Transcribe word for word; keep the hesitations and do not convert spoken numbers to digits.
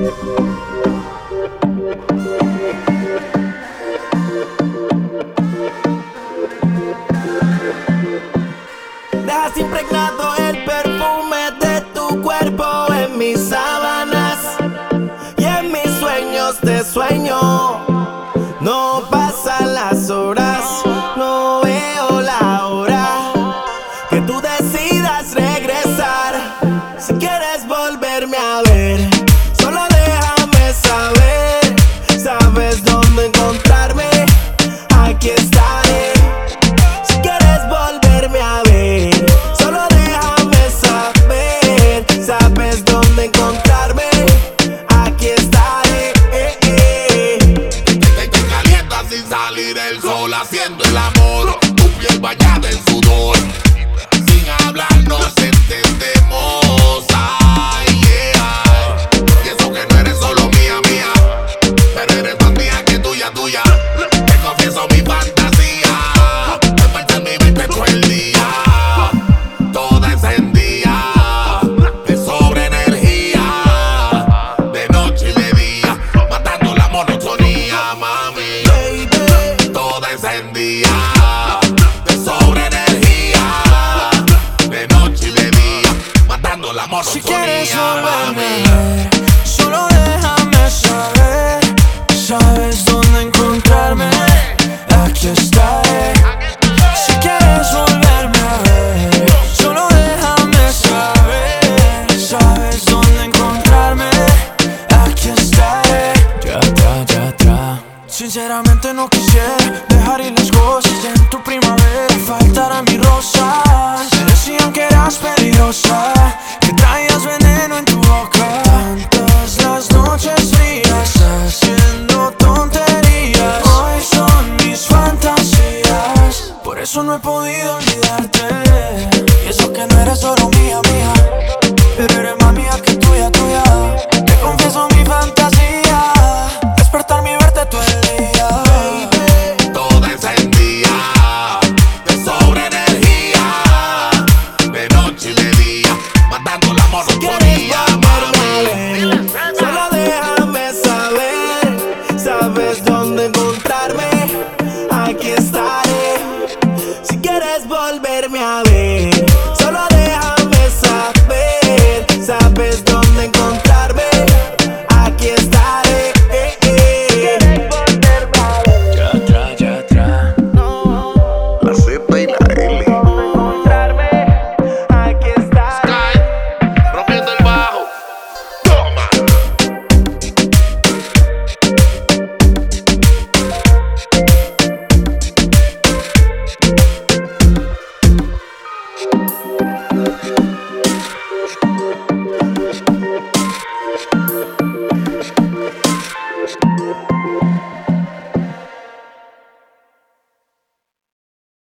Dejas impregnado el perfume de tu cuerpo en mis sábanas y en mis sueños te sueño. No pasan las horas, no veo la hora que tú decidas regresar. Si quieres volverme a ver, solo déjame saber. Sabes dónde encontrarme, aquí estaré. Si quieres volverme a ver, solo déjame saber. Sabes dónde encontrarme, aquí estaré. eh, eh. Te, te calientas sin salir el sol, haciendo el amor, tu piel bañada en sudor. Sin hablar nos entendemos, ay, yeah. Y eso que no eres solo mía, mía, pero eres más mía que tuya, tuya. Te confieso mi fantasía, despertar mi mente todo el día, toda encendida, de sobre energía, de noche y de día, matando la monotonía, mami. Baby, Toda encendida, de sobre energía, de noche y de día, matando la si quieres monotonía, volverme mami. a ver, solo déjame saber. Sabes dónde encontrarme, aquí estaré. Si quieres volverme a ver, solo déjame saber. Sabes dónde encontrarme, aquí estaré. Ya atrás, ya atrás. Sinceramente no quisiera dejar ir las cosas en tu primavera. Faltarán mis rosas. Me decían que eras peligrosa, que traías veneno en tu boca. Tantas las noches frías haciendo tonterías. Hoy son mis fantasías, por eso no he podido olvidarte. Y eso que no eres solo mía, mía, pero eres más mía que tuya, tuya. Te confieso mi fantasía, despertarme y verte todo el día. Baby, Toda encendida, de sobre energía, de noche y de día, matando la monotonía, mami. solo déjame saber. Sabes dónde encontrarme, aquí estaré. Si quieres volverme a ver, solo déjame saber. Sabes dónde encontrarme, aquí estaré. eh, eh. Ya atrás, ya atrás. La Z y la L. Encontrarme, aquí estaré. Sky, rompiendo el bajo, toma.